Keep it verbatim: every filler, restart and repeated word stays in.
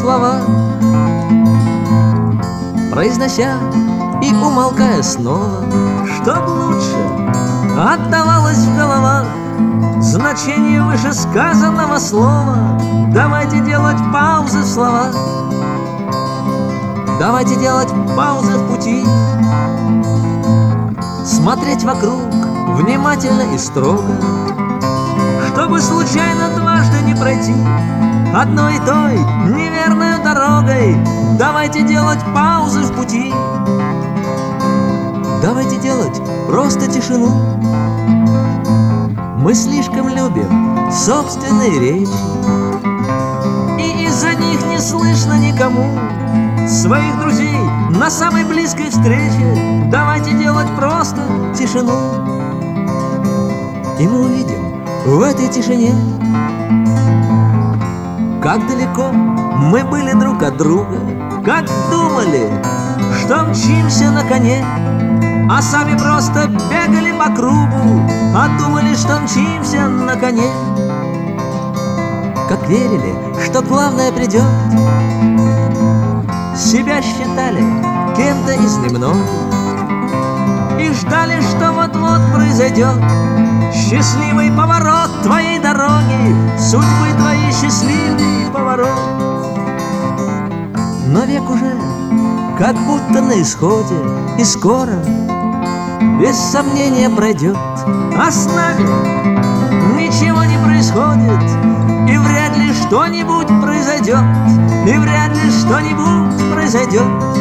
слова, произнося и умолкая снова, чтоб лучше отдавалось в головах значение вышесказанного слова. Давайте делать паузы в словах, давайте делать паузы в пути, смотреть вокруг внимательно и строго, чтобы случайно дважды не пройти одной и той неверной дорогой. Давайте делать паузы в пути, давайте делать просто тишину. Мы слишком любим собственные речи, и из-за них не слышно никому своих друзей на самой близкой встрече. Давайте делать просто тишину, и мы увидим в этой тишине, как далеко мы были друг от друга, как думали, что мчимся на коне, а сами просто бегали по кругу, а думали, что мчимся на коне. Как верили, что главное придет, себя считали кем-то из немногих и ждали, что вот-вот произойдет счастливый поворот твоей дороги, судьбы твоей счастливый поворот. Но век уже как будто на исходе, и скоро без сомнения пройдет, а с нами ничего не происходит, и вряд ли что-нибудь произойдет, и вряд ли что-нибудь произойдет.